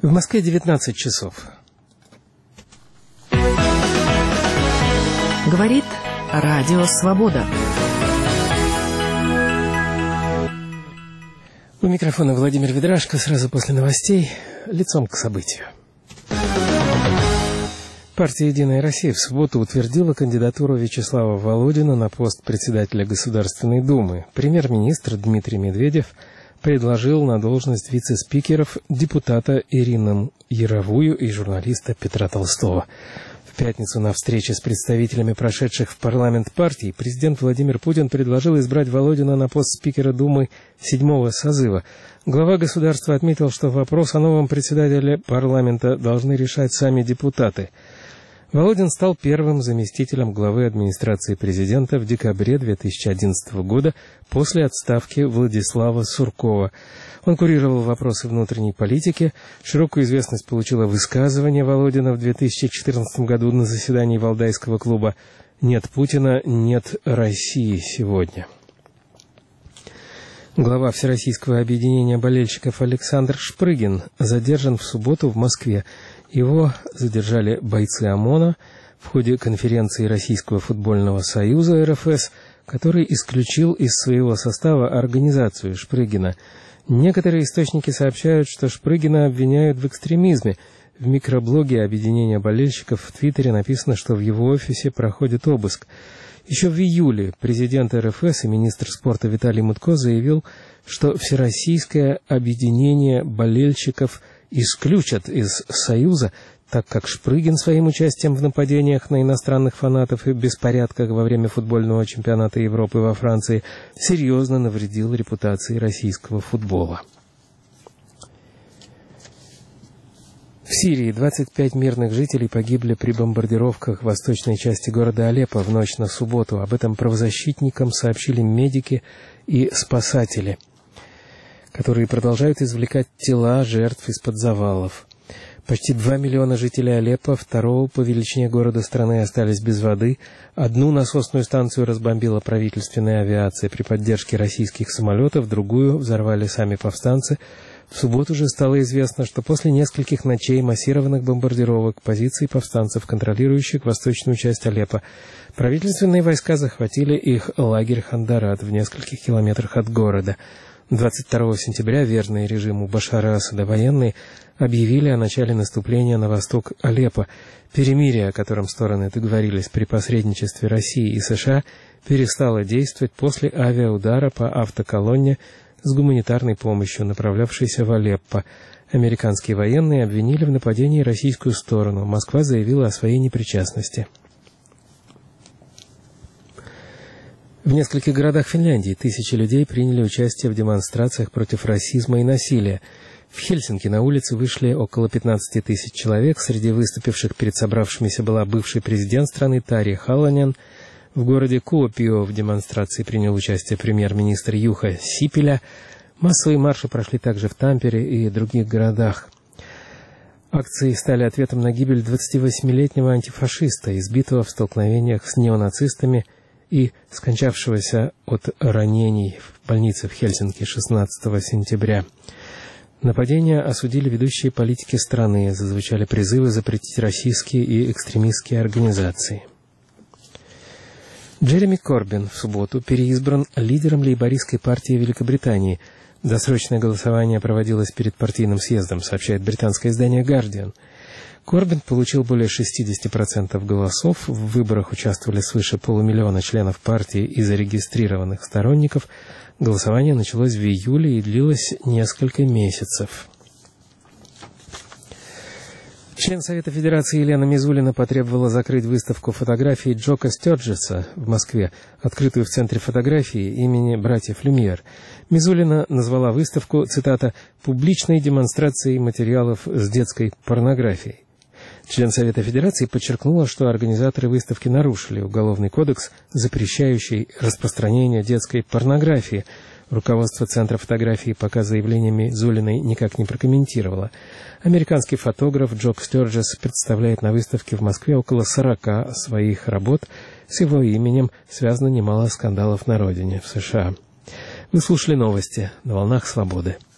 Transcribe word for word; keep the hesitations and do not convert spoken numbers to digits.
В Москве девятнадцать часов. Говорит Радио Свобода. У микрофона Владимир Ведрашко. Сразу после новостей лицом к событию. Партия «Единая Россия» в субботу утвердила кандидатуру Вячеслава Володина на пост председателя Государственной Думы. Премьер-министр Дмитрий Медведев предложил на должность вице-спикеров депутата Ирину Яровую и журналиста Петра Толстого. В пятницу на встрече с представителями прошедших в парламент партий президент Владимир Путин предложил избрать Володина на пост спикера Думы седьмого созыва. Глава государства отметил, что вопрос о новом председателе парламента должны решать сами депутаты. Володин стал первым заместителем главы администрации президента в декабре две тысячи одиннадцатого года после отставки Владислава Суркова. Он курировал вопросы внутренней политики. Широкую известность получило высказывание Володина в две тысячи четырнадцатом году на заседании Валдайского клуба «Нет Путина, нет России сегодня». Глава Всероссийского объединения болельщиков Александр Шпрыгин задержан в субботу в Москве. Его задержали бойцы ОМОНа в ходе конференции Российского футбольного союза эр эф эс, который исключил из своего состава организацию Шпрыгина. Некоторые источники сообщают, что Шпрыгина обвиняют в экстремизме. В микроблоге объединения болельщиков в Твиттере написано, что в его офисе проходит обыск. Еще в июле президент эр эф эс и министр спорта Виталий Мутко заявил, что Всероссийское объединение болельщиков исключат из Союза, так как Шпрыгин своим участием в нападениях на иностранных фанатов и беспорядках во время футбольного чемпионата Европы во Франции серьезно навредил репутации российского футбола. В Сирии двадцать пять мирных жителей погибли при бомбардировках в восточной части города Алеппо в ночь на субботу. Об этом правозащитникам сообщили медики и спасатели, которые продолжают извлекать тела жертв из-под завалов. Почти два миллиона жителей Алеппо, второго по величине города страны, остались без воды. Одну насосную станцию разбомбила правительственная авиация при поддержке российских самолетов, другую взорвали сами повстанцы. В субботу же стало известно, что после нескольких ночей массированных бомбардировок позиций повстанцев, контролирующих восточную часть Алеппо, правительственные войска захватили их лагерь Хандарат в нескольких километрах от города. двадцать второго сентября верные режиму Башара Асада военные объявили о начале наступления на восток Алеппо. Перемирие, о котором стороны договорились при посредничестве России и США, перестало действовать после авиаудара по автоколонне с гуманитарной помощью, направлявшейся в Алеппо. Американские военные обвинили в нападении российскую сторону. Москва заявила о своей непричастности. В нескольких городах Финляндии тысячи людей приняли участие в демонстрациях против расизма и насилия. В Хельсинки на улицы вышли около пятнадцати тысяч человек. Среди выступивших перед собравшимися была бывший президент страны Тарья Халлонен. В городе Куопио в демонстрации принял участие премьер-министр Юха Сипиля. Массовые марши прошли также в Тампере и других городах. Акции стали ответом на гибель двадцативосьмилетнего антифашиста, избитого в столкновениях с неонацистами и скончавшегося от ранений в больнице в Хельсинки шестнадцатого сентября. Нападения осудили ведущие политики страны, зазвучали призывы запретить российские и экстремистские организации. Джереми Корбин в субботу переизбран лидером лейбористской партии Великобритании. Досрочное голосование проводилось перед партийным съездом, сообщает британское издание «Гардиан». Корбин получил более шестидесяти процентов голосов. В выборах участвовали свыше полумиллиона членов партии и зарегистрированных сторонников. Голосование началось в июле и длилось несколько месяцев. Член Совета Федерации Елена Мизулина потребовала закрыть выставку фотографий Джока Стёрджеса в Москве, открытую в Центре фотографии имени братьев Люмьер. Мизулина назвала выставку, цитата, «публичной демонстрацией материалов с детской порнографией». Член Совета Федерации подчеркнула, что организаторы выставки нарушили Уголовный кодекс, запрещающий распространение детской порнографии. Руководство Центра фотографии пока заявлениями Зулиной никак не прокомментировало. Американский фотограф Джок Стёрджес представляет на выставке в Москве около сорока своих работ. С его именем связано немало скандалов на родине, в США. Вы слушали новости на «Волнах Свободы».